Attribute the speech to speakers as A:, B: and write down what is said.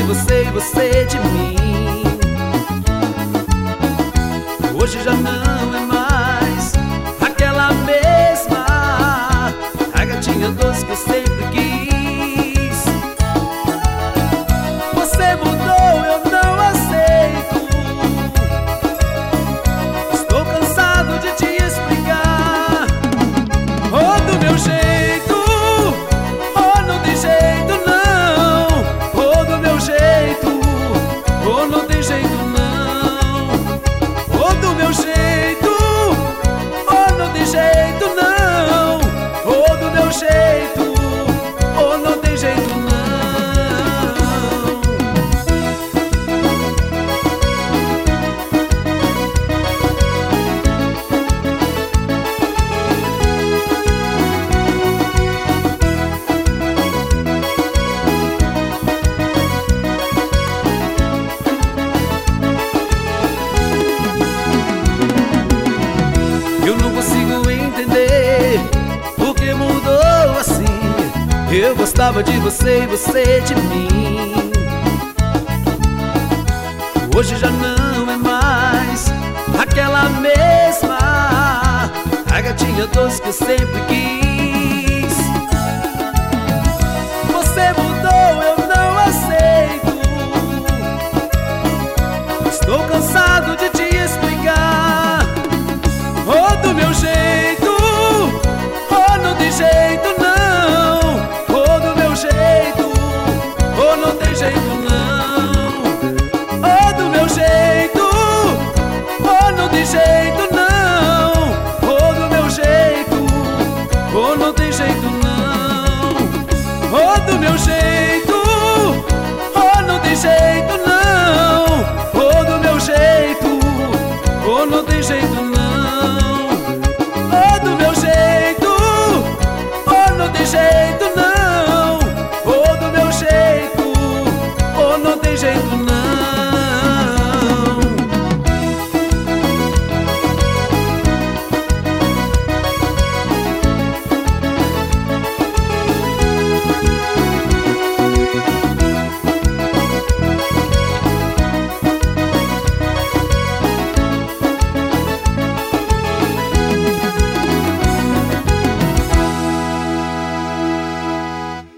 A: você e você de mim. Hoje já não é mais aquela mesma, a gatinha doce que eu sempre quis. Você mudou, eu não aceito. Estou cansado de te explicar. Ou do meu jeito, ou não tem jeito não. Ou do meu jeito, ou não tem jeito não. Ou do meu jeito, ou não tem jeito não. Ou do meu jeito, ou não tem jeito não. Eu não consigo entender por que mudou assim. Eu gostava de você e você de mim. Hoje já não é mais aquela mesma, a gatinha doce que eu sempre quis.